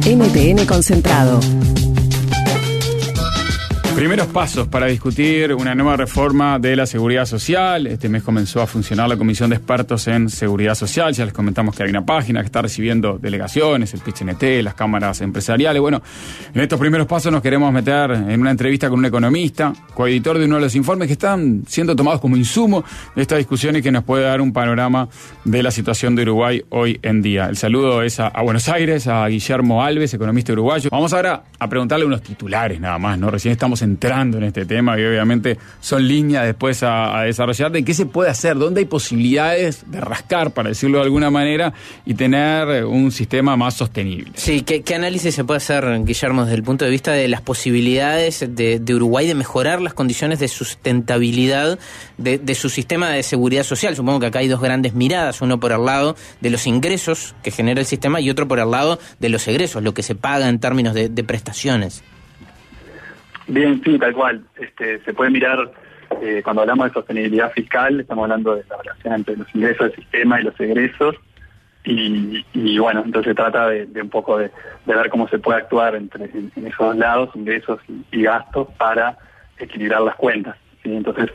NTN Concentrado. Primeros pasos para discutir una nueva reforma de la seguridad social. Este mes comenzó a funcionar la Comisión de Expertos en Seguridad Social. Ya les comentamos que hay una página que está recibiendo delegaciones, el PIT-CNT, las cámaras empresariales. Bueno, en estos primeros pasos nos queremos meter en una entrevista con un economista, coeditor de uno de los informes que están siendo tomados como insumo de esta discusión y que nos puede dar un panorama de la situación de Uruguay hoy en día. El saludo es a Buenos Aires, a Guillermo Alves, economista uruguayo. Vamos ahora a preguntarle unos titulares nada más, ¿no? Recién estamos entrando en este tema y obviamente son líneas después a desarrollar de qué se puede hacer, dónde hay posibilidades de rascar, para decirlo de alguna manera, y tener un sistema más sostenible. Sí, ¿qué análisis se puede hacer, Guillermo, desde el punto de vista de las posibilidades de Uruguay de mejorar las condiciones de sustentabilidad de su sistema de seguridad social? Supongo que acá hay dos grandes miradas, uno por el lado de los ingresos que genera el sistema y otro por el lado de los egresos, lo que se paga en términos de prestaciones. Bien, sí, tal cual. Se puede mirar, cuando hablamos de sostenibilidad fiscal, estamos hablando de la relación entre los ingresos del sistema y los egresos, y bueno, entonces se trata de un poco de ver cómo se puede actuar en esos dos lados, ingresos y gastos, para equilibrar las cuentas, ¿sí? Entonces,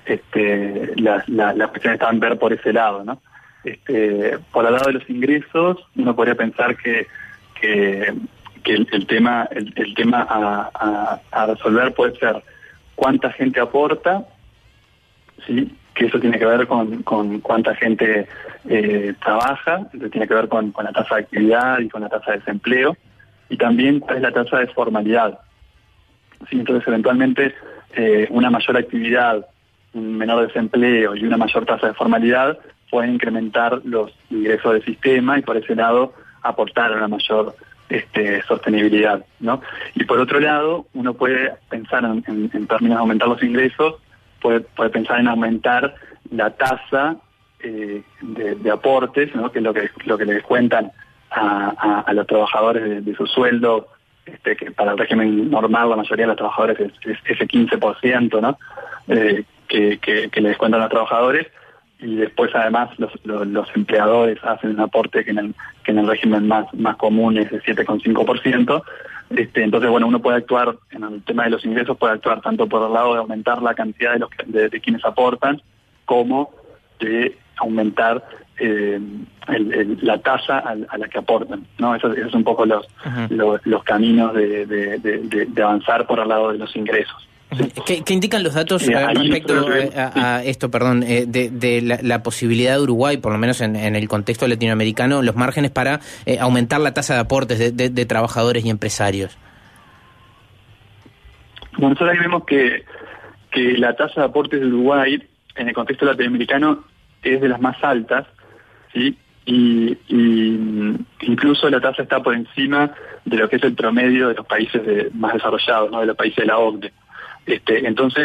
las cuestiones están ver por ese lado, ¿no? Por el lado de los ingresos, uno podría pensar que el tema a resolver puede ser cuánta gente aporta, ¿sí? Que eso tiene que ver con cuánta gente trabaja, eso tiene que ver con la tasa de actividad y con la tasa de desempleo, y también cuál es la tasa de formalidad, ¿sí? Entonces, eventualmente, una mayor actividad, un menor desempleo y una mayor tasa de formalidad pueden incrementar los ingresos del sistema y por ese lado aportar a una mayor sostenibilidad, ¿no? Y por otro lado, uno puede pensar en términos de aumentar los ingresos, puede pensar en aumentar la tasa de aportes, ¿no? Que es lo que le descuentan a los trabajadores de su sueldo, que para el régimen normal la mayoría de los trabajadores es ese 15%, ¿no? Que le descuentan a los trabajadores. Y después además los empleadores hacen un aporte que en el régimen más común es de 7,5%. Entonces, bueno, uno puede actuar en el tema de los ingresos, puede actuar tanto por el lado de aumentar la cantidad de quienes aportan, como de aumentar la tasa a la que aportan, ¿no? Esos son un poco los caminos de avanzar por el lado de los ingresos. ¿Qué indican los datos respecto a esto, de la posibilidad de Uruguay, por lo menos en el contexto latinoamericano, los márgenes para aumentar la tasa de aportes de trabajadores y empresarios? Bueno, nosotros ahí vemos que la tasa de aportes de Uruguay en el contexto latinoamericano es de las más altas, ¿sí? Y incluso la tasa está por encima de lo que es el promedio de los países más desarrollados, ¿no? De los países de la OCDE. Entonces,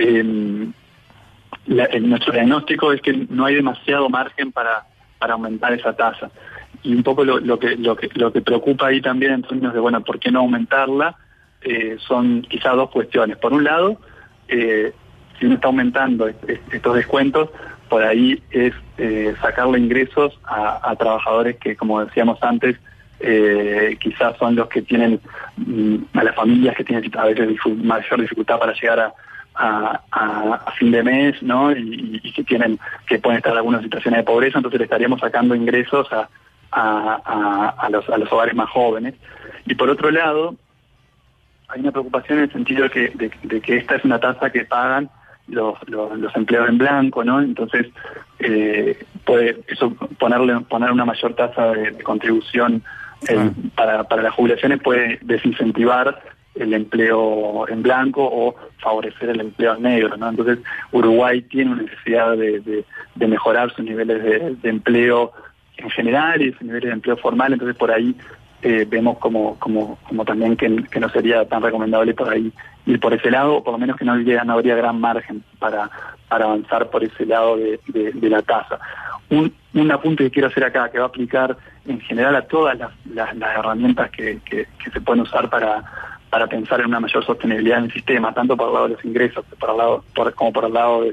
nuestro diagnóstico es que no hay demasiado margen para aumentar esa tasa. Y un poco lo que preocupa ahí también en términos de, bueno, ¿por qué no aumentarla? Son quizás dos cuestiones. Por un lado, si uno está aumentando estos descuentos, por ahí es sacarle ingresos a trabajadores que, como decíamos antes, quizás son los que tienen, a las familias que tienen a veces mayor dificultad para llegar a fin de mes, ¿no? Y que pueden estar en algunas situaciones de pobreza. Entonces le estaríamos sacando ingresos a los hogares más jóvenes. Y por otro lado, hay una preocupación en el sentido de que esta es una tasa que pagan los empleados en blanco, ¿no? Entonces puede eso poner una mayor tasa de contribución para las jubilaciones, puede desincentivar el empleo en blanco o favorecer el empleo negro, ¿no? Entonces Uruguay tiene una necesidad de mejorar sus niveles de empleo en general y sus niveles de empleo formal. Entonces por ahí vemos como también que no sería tan recomendable por ahí ir por ese lado, o por lo menos que no habría gran margen para avanzar por ese lado de la tasa. Un apunte que quiero hacer acá, que va a aplicar en general a todas las herramientas que se pueden usar para pensar en una mayor sostenibilidad en el sistema, tanto por el lado de los ingresos como por el lado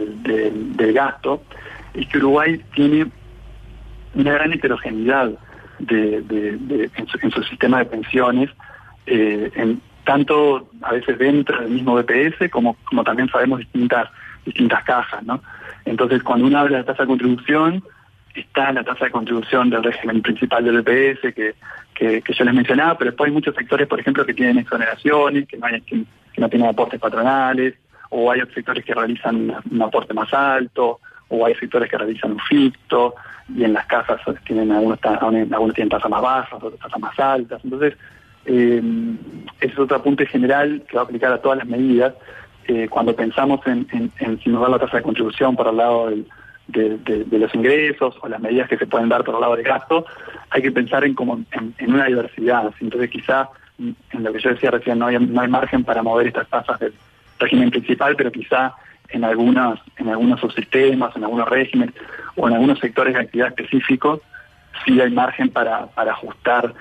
del gasto, es que Uruguay tiene una gran heterogeneidad en su sistema de pensiones, tanto a veces dentro del mismo BPS como también sabemos distintas cajas, ¿no? Entonces, cuando uno habla de tasa de contribución, está la tasa de contribución del régimen principal del BPS que yo les mencionaba, pero después hay muchos sectores, por ejemplo, que tienen exoneraciones, que no tienen aportes patronales, o hay otros sectores que realizan un aporte más alto, o hay sectores que realizan un ficto, y en las casas tienen algunos tienen tasas más bajas, otros tasas más altas. Entonces, ese es otro apunte general que va a aplicar a todas las medidas. Cuando pensamos en si nos da la tasa de contribución por el lado de los ingresos o las medidas que se pueden dar por el lado del gasto, hay que pensar en una diversidad. Entonces, quizá, en lo que yo decía recién, no hay margen para mover estas tasas del régimen principal, pero quizá en algunos subsistemas, en algunos regímenes o en algunos sectores de actividad específicos, sí hay margen para ajustar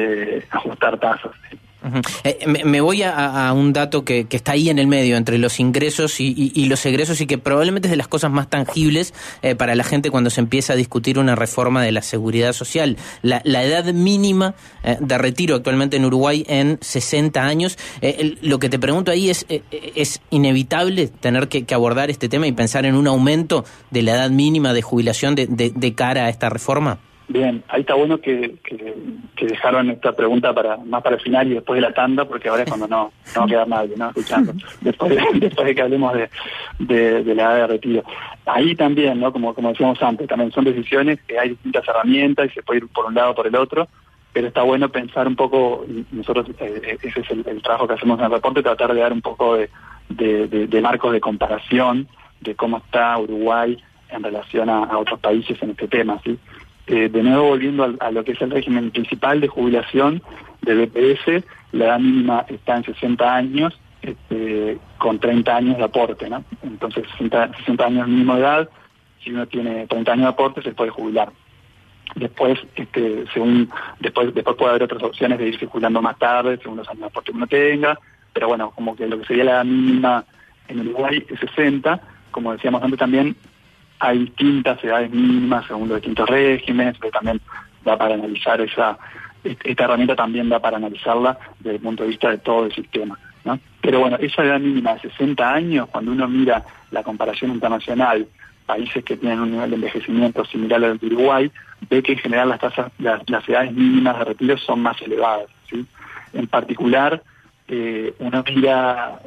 tasas. Uh-huh. Me voy a un dato que está ahí en el medio entre los ingresos y los egresos, y que probablemente es de las cosas más tangibles para la gente cuando se empieza a discutir una reforma de la seguridad social. La edad mínima de retiro actualmente en Uruguay en 60 años. Lo que te pregunto ahí ¿es inevitable tener que abordar este tema y pensar en un aumento de la edad mínima de jubilación de cara a esta reforma? Bien, ahí está bueno que dejaron esta pregunta más para el final y después de la tanda, porque ahora es cuando no va a quedar nadie, ¿no?, escuchando, después de que hablemos de la edad de retiro. Ahí también, ¿no?, como decíamos antes, también son decisiones que hay distintas herramientas y se puede ir por un lado o por el otro, pero está bueno pensar un poco, y nosotros ese es el trabajo que hacemos en el reporte, tratar de dar un poco de marcos de comparación de cómo está Uruguay en relación a otros países en este tema, ¿sí? De nuevo, volviendo a lo que es el régimen principal de jubilación del BPS, la edad mínima está en 60 años, con 30 años de aporte, ¿no? Entonces, 60 años mínimo de edad, si uno tiene 30 años de aporte, se puede jubilar. Después, después puede haber otras opciones de irse jubilando más tarde, según los años de aporte que uno tenga, pero bueno, como que lo que sería la edad mínima en Uruguay es 60, como decíamos antes también. Hay distintas edades mínimas según los distintos regímenes, pero también da para analizar esta herramienta, también da para analizarla desde el punto de vista de todo el sistema, ¿no? Pero bueno, esa edad mínima de 60 años, cuando uno mira la comparación internacional, países que tienen un nivel de envejecimiento similar al de Uruguay, ve que en general las edades mínimas de retiro son más elevadas, ¿sí? En particular, uno mira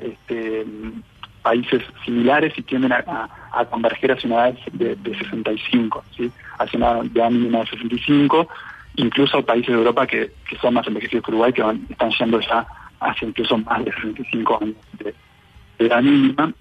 países similares y tienden a converger hacia una edad de 65, ¿sí?, hacia una edad mínima de 65, incluso hay países de Europa que son más envejecidos que Uruguay, que están yendo ya hacia incluso más de 65 años de edad mínima.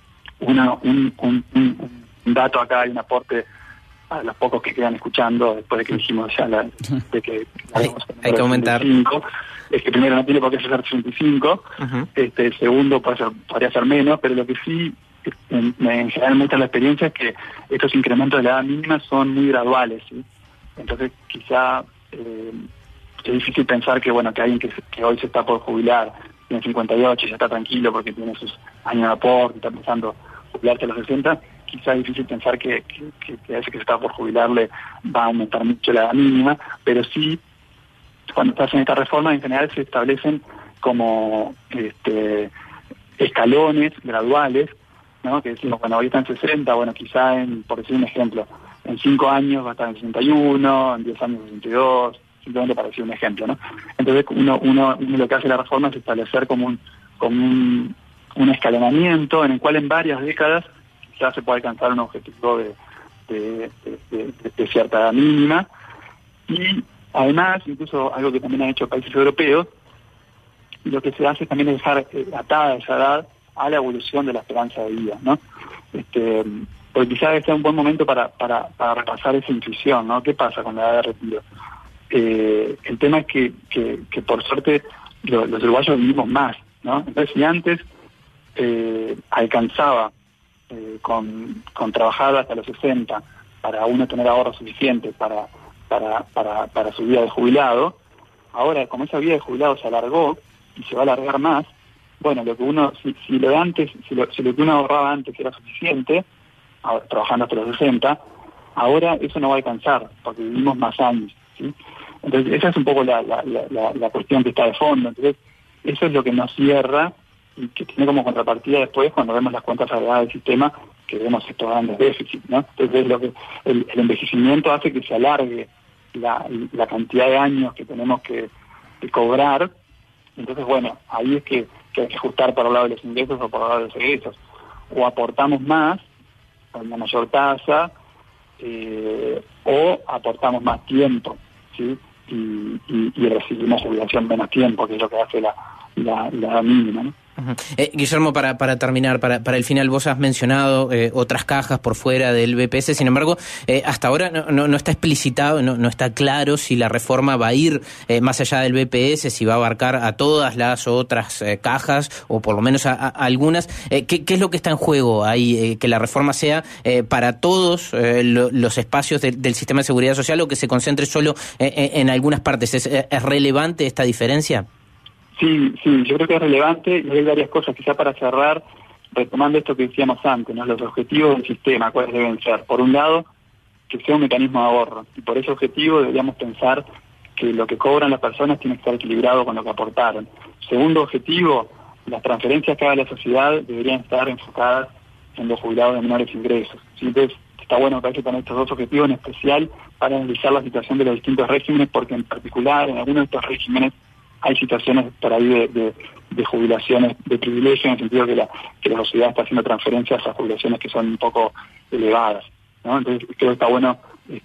Un dato acá, hay un aporte a los pocos que quedan escuchando después de que dijimos ya de que hay que aumentar. Es que primero no tiene por qué ser 65, uh-huh. Segundo podría ser menos, pero lo que sí en general muestra la experiencia es que estos incrementos de la edad mínima son muy graduales, ¿sí? Entonces quizá es difícil pensar que alguien que hoy se está por jubilar, tiene 58 y ya está tranquilo porque tiene sus años de aporte y está pensando jubilarse a los 60, quizá es difícil pensar que a ese que se está por jubilarle va a aumentar mucho la edad mínima, pero sí, cuando se hacen estas reformas, en general se establecen como escalones graduales, ¿no?, que decimos, bueno, hoy está en 60, bueno, quizá por decir un ejemplo, en 5 años va a estar en 61, en 10 años en 62, simplemente para decir un ejemplo, ¿no? Entonces uno lo que hace la reforma es establecer como un escalonamiento en el cual en varias décadas quizás se puede alcanzar un objetivo de cierta edad mínima. Y además, incluso algo que también han hecho países europeos, lo que se hace también es dejar atada esa edad a la evolución de la esperanza de vida, ¿no? Porque quizás sea un buen momento para repasar esa intuición, ¿no? ¿Qué pasa con la edad de retiro? El tema es que por suerte los uruguayos vivimos más, ¿no? Entonces, si antes alcanzaba con trabajar hasta los 60 para uno tener ahorros suficientes para su vida de jubilado, ahora como esa vida de jubilado se alargó y se va a alargar más, bueno, lo que uno, si lo que uno ahorraba antes era suficiente, trabajando hasta los 60, ahora eso no va a alcanzar, porque vivimos más años, ¿sí? Entonces, esa es un poco la cuestión que está de fondo. Entonces, eso es lo que nos cierra y que tiene como contrapartida después, cuando vemos las cuentas agregadas del sistema, que vemos estos grandes déficits, ¿no? Entonces, lo que el envejecimiento hace que se alargue la cantidad de años que tenemos que cobrar. Entonces, bueno, ahí es que hay que ajustar por el lado de los ingresos o por el lado de los egresos. O aportamos más, con una mayor tasa, o aportamos más tiempo, ¿sí? Y recibimos jubilación menos tiempo, que es lo que hace la mínima, ¿no? Guillermo, para terminar, para el final, vos has mencionado otras cajas por fuera del BPS, sin embargo, hasta ahora no está explicitado, no está claro si la reforma va a ir más allá del BPS, si va a abarcar a todas las otras cajas, o por lo menos a algunas. ¿Qué es lo que está en juego ahí? ¿Que la reforma sea para todos los espacios del sistema de seguridad social, o que se concentre solo en algunas partes? ¿Es relevante esta diferencia? Sí, yo creo que es relevante, y hay varias cosas, quizá para cerrar, retomando esto que decíamos antes, ¿no? Los objetivos del sistema, ¿cuáles deben ser? Por un lado, que sea un mecanismo de ahorro, y por ese objetivo deberíamos pensar que lo que cobran las personas tiene que estar equilibrado con lo que aportaron. Segundo objetivo, las transferencias que haga la sociedad deberían estar enfocadas en los jubilados de menores ingresos, ¿sí? Entonces, está bueno que hay que tener estos dos objetivos en especial para analizar la situación de los distintos regímenes, porque en particular en algunos de estos regímenes hay situaciones por ahí de jubilaciones de privilegio, en el sentido que la sociedad está haciendo transferencias a jubilaciones que son un poco elevadas, ¿no? Entonces creo que está bueno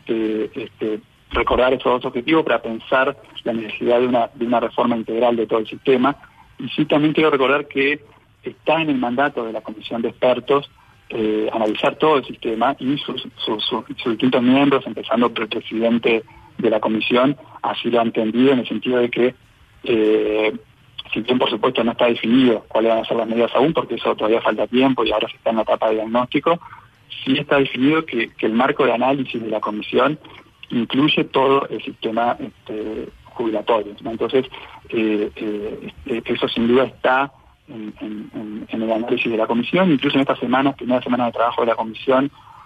recordar esos dos objetivos para pensar la necesidad de una reforma integral de todo el sistema. Y sí, también quiero recordar que está en el mandato de la Comisión de Expertos analizar todo el sistema, y sus distintos miembros, empezando por el presidente de la comisión, así lo ha entendido, en el sentido de que si bien por supuesto no está definido cuáles van a ser las medidas aún, porque eso todavía falta tiempo y ahora se está en la etapa de diagnóstico, sí está definido que el marco de análisis de la comisión incluye todo el sistema jubilatorio, ¿no? Entonces eso sin duda está en el análisis de la comisión. Incluso en estas semanas, primeras semanas de trabajo de la comisión,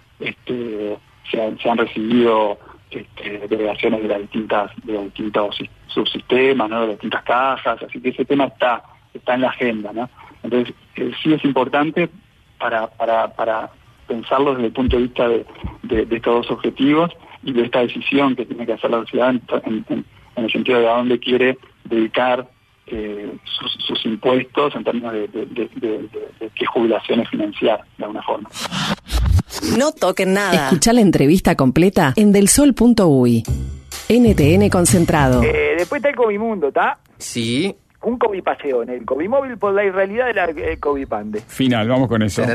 se han recibido delegaciones de los distintos subsistemas, ¿no? De las distintas cajas, así que ese tema está en la agenda, ¿no? Entonces sí es importante para pensarlo desde el punto de vista de estos dos objetivos y de esta decisión que tiene que hacer la sociedad en el sentido de a dónde quiere dedicar sus impuestos, en términos de qué jubilaciones financiar de alguna forma. No toquen nada. Escuchá la entrevista completa en delsol.uy. NTN concentrado. Después está el Covimundo, ¿está? Sí. Un Covipaseo en el Covimóvil por la irrealidad de la Covipande. Final, vamos con eso.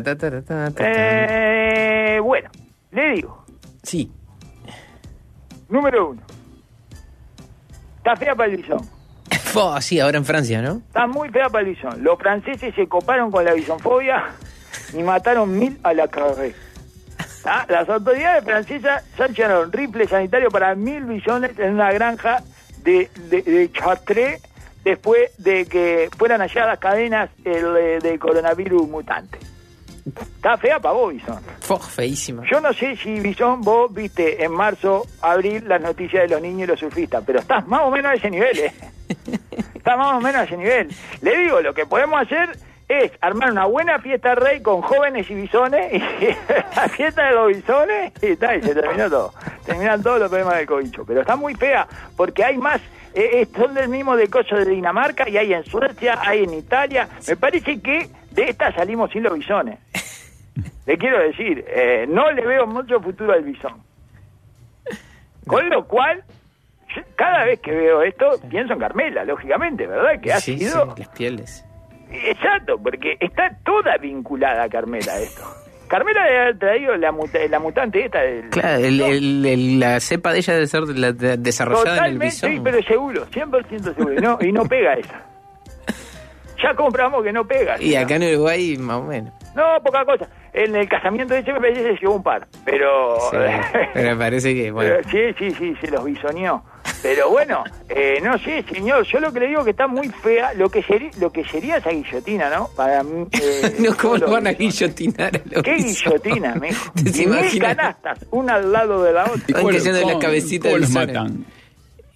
Bueno, le digo. Sí. Número 1. Está fea para el bisón. Sí, ahora en Francia, ¿no? Está muy fea para el bisón. Los franceses se coparon con la bisonfobia y mataron 1000 a la carrera. Las autoridades francesas sancionaron rifle sanitario para 1000 bisones en una granja de Chartres, después de que fueran halladas cadenas de coronavirus mutante. Está fea para vos, bisón. Feísima. Yo no sé si, bisón, vos viste en marzo, abril, las noticias de los niños y los surfistas, pero estás más o menos a ese nivel, Estás más o menos a ese nivel. Le digo, lo que podemos hacer es armar una buena fiesta rey con jóvenes y bisones, y la fiesta de los bisones, y está, y se terminó todo. Terminan todos los problemas del cobicho. Pero está muy fea, porque hay más, son del mismo de coso de Dinamarca, y hay en Suecia, hay en Italia. Me parece que de esta salimos sin los bisones. Le quiero decir, no le veo mucho futuro al bisón. Con lo cual, cada vez que veo esto, pienso en Carmela, lógicamente, ¿verdad? Que ha sido... Sí, las pieles. Exacto, porque está toda vinculada a Carmela esto. Carmela debe haber traído la mutante esta del... Claro, la cepa de ella debe ser desarrollada en el bisón. Sí, pero seguro, 100% seguro. Y no pega esa. Ya compramos que no pega. Y acá en Uruguay, más o menos. No, poca cosa. En el casamiento de ese me parece que se llevó un par, pero... Sí, pero parece que... Bueno. Sí, se los bisoneó. Pero bueno, no sé, señor, yo lo que le digo que está muy fea, lo que sería esa guillotina, ¿no? Para mí... no, ¿cómo lo van a guillotinar a los ¿Qué guillotina, mijo? Y 1000 canastas, una al lado de la otra. Van cayendo en la cabecita ¿cómo del los sol. matan?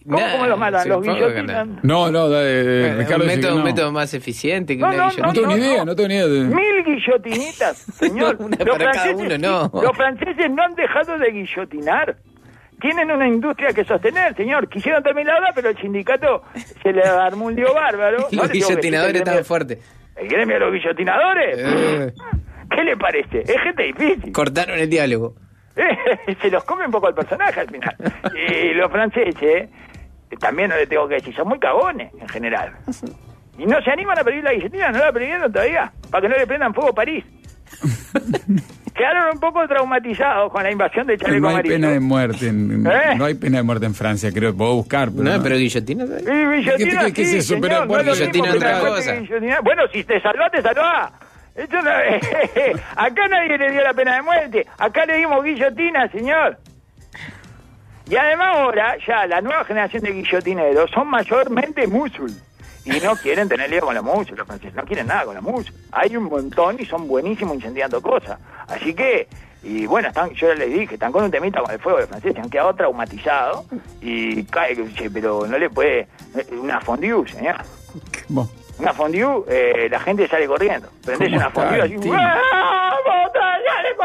¿Cómo los matan? ¿Los guillotinan? No, Ricardo dice que no. Un método más eficiente que No, una no, guillotina. No tengo ni idea. 1000 guillotinitas, señor. Una para cada uno, no. Los franceses no han dejado de guillotinar. Tienen una industria que sostener, señor. Quisieron terminarla, pero el sindicato se le armó un lío bárbaro. Los guillotinadores estaban fuertes. ¿El gremio de los guillotinadores? ¿Qué le parece? Es gente difícil. Cortaron el diálogo. Se los come un poco el personaje al final. Y los franceses, también no le tengo que decir, son muy cagones en general. Y no se animan a pedir la guillotina, no la pidieron todavía, para que no le prendan fuego a París. Quedaron un poco traumatizados con la invasión de Chaleco No hay Amarillo. pena de muerte no hay pena de muerte en Francia, creo. Puedo buscar, pero No, pero guillotina. Guillotina, ¿Qué se supera señor, no es lo mismo guillotina que otra una cosa? guillotina. Bueno, si te salvás, te salvás. Esto no, acá nadie le dio la pena de muerte. Acá le dimos guillotina, señor. Y además ahora, ya la nueva generación de guillotineros son mayormente musul. Y no quieren tener lío con la musul, los franceses. No quieren nada con la musul. Hay un montón y son buenísimos incendiando cosas. Así que, y bueno, yo les dije, están con un temita con el fuego de franceses. Han quedado traumatizados. Y cae, pero no le puede... Una fondue, señor. Bueno. Una fondue, la gente sale corriendo. Prendés una fondue así, ¡vamos, dale,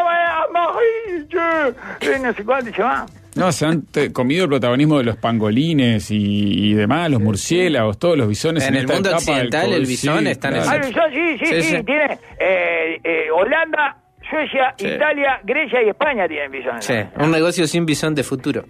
no sé cuánto, y se va. No, se han comido el protagonismo de los pangolines y demás, los murciélagos, todos los bisones. En el esta mundo etapa occidental el bisón está en el Ah, el bisón, sí, tiene Holanda, Suecia, Italia, Grecia y España tienen bisones. Sí, un negocio sin bisón de futuro.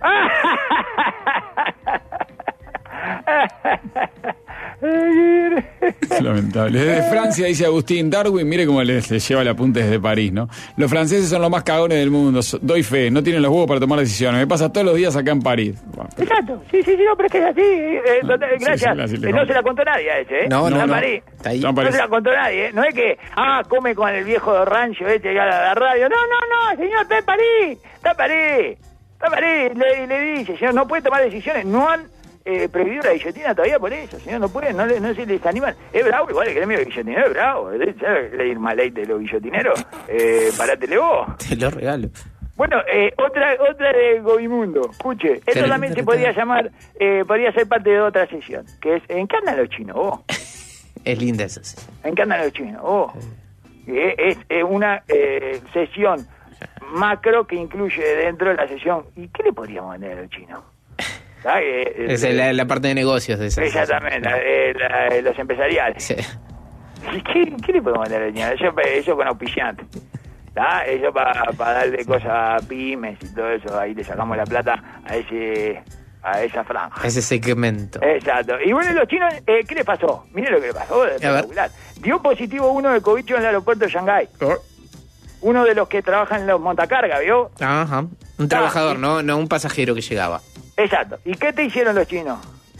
Es lamentable. Desde Francia, dice Agustín Darwin, mire cómo le lleva el apunte desde París, ¿no? Los franceses son los más cagones del mundo, doy fe, no tienen los huevos para tomar decisiones. Me pasa todos los días acá en París. Bueno, Exacto, sí, no, pero es que es así. Gracias. Sí, no se la contó nadie a ese, ¿eh? No. París. Está ahí. No se la contó nadie, ¿eh? No es que, come con el viejo de rancho y a la radio. No, señor, está en París. Le dice, señor, no puede tomar decisiones. No han prohibido la guillotina todavía por eso, señor, no pueden, no se les animan. Es bravo, igual el gremio de guillotineros es bravo. ¿Sabes leer Malay de los guillotineros? Parátele vos. Te lo regalo. Bueno, otra de Gobimundo. Escuche, esto también se podría llamar, podría ser parte de otra sesión, que es, ¿en qué andan los chinos, vos? Es linda esa. ¿En qué andan los chinos, vos? Es una sesión macro que incluye dentro de la sesión. ¿Y qué le podríamos vender a los chinos? Esa es la parte de negocios de esa. Exactamente, los empresariales. Sí. ¿Y qué le podemos vender a los chinos? Eso con auspiciantes. Eso para darle cosas a pymes y todo eso. Ahí le sacamos la plata a esa franja. Ese segmento. Exacto. Y bueno, los chinos, ¿qué les pasó? Mire lo que le pasó. Espectacular. Dio positivo uno de COVID en el aeropuerto de Shanghái. Uno de los que trabajan en los montacargas, ¿vio? Ajá. Un trabajador, no un pasajero que llegaba. Exacto. ¿Y qué te hicieron los chinos?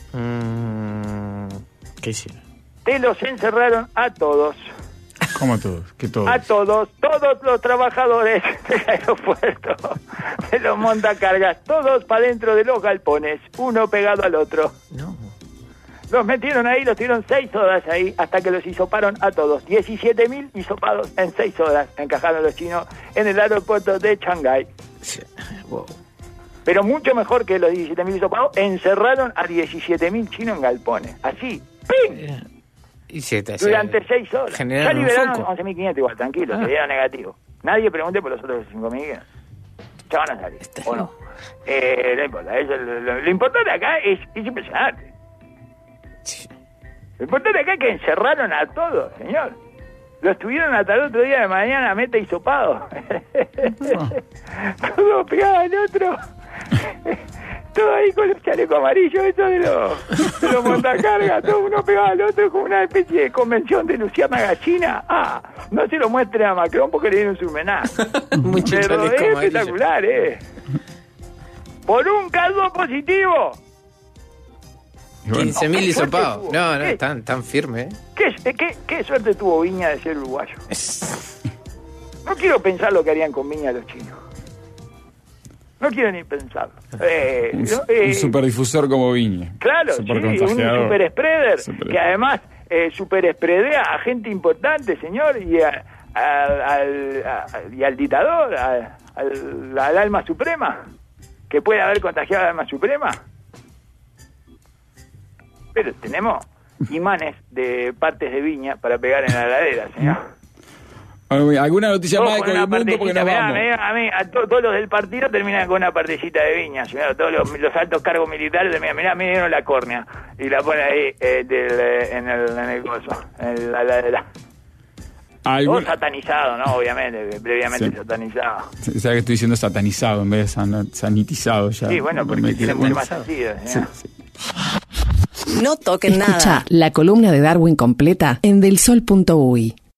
¿Qué hicieron? Te los encerraron a todos. ¿Cómo a todos? ¿Qué todos? A todos los trabajadores del aeropuerto, de los montacargas, todos para dentro de los galpones, uno pegado al otro. No. Los metieron ahí, los tuvieron 6 horas ahí, hasta que los hisoparon a todos. 17.000 hisopados en 6 horas, encajaron los chinos en el aeropuerto de Shanghái. Sí. Wow. Pero mucho mejor que los 17.000 hisopados, encerraron a 17.000 chinos en galpones. Así, ¡pim! Durante 6 horas. Ya liberaron 11.500 igual, tranquilo, se dieron negativo. Nadie pregunte por los otros 5.000. Ya van a salir, ¿o no? No importa, lo importante acá es impresionante. Sí. Lo importante acá es que encerraron a todos, señor. Los tuvieron hasta el otro día de mañana, meta hisopado. Todo pegado al otro. Todo ahí con los chalecos amarillos, eso de los montacargas, todo uno pegado al otro con una especie de convención de Luciana Gallina. No se lo muestren a Macron porque le dieron su homenaje. Pero es espectacular, Por un caso positivo. 15.000 hisopados. No, tan firme, ¿Qué suerte tuvo Viña de ser uruguayo? No quiero pensar lo que harían con Viña los chinos. No quiero ni pensarlo. Un superdifusor como Viña. Claro, un super spreader, que además super spreadea a gente importante, señor, y al dictador, al alma suprema, que puede haber contagiado al alma suprema. Pero tenemos imanes de partes de viña para pegar en la heladera, señor. ¿Alguna noticia más de Covimundo? Porque nos vamos. A todos los del partido terminan con una partecita de viña, señor. Todos los altos cargos militares terminan, mirá, me dieron la córnea. Y la ponen ahí en el coso, en la heladera. Todo satanizado, ¿no? Obviamente, previamente satanizado. O sea que estoy diciendo satanizado en vez de sanitizado ya. Sí, bueno, porque siempre más sentido. No toquen nada. Escucha la columna de Darwin completa en delsol.uy.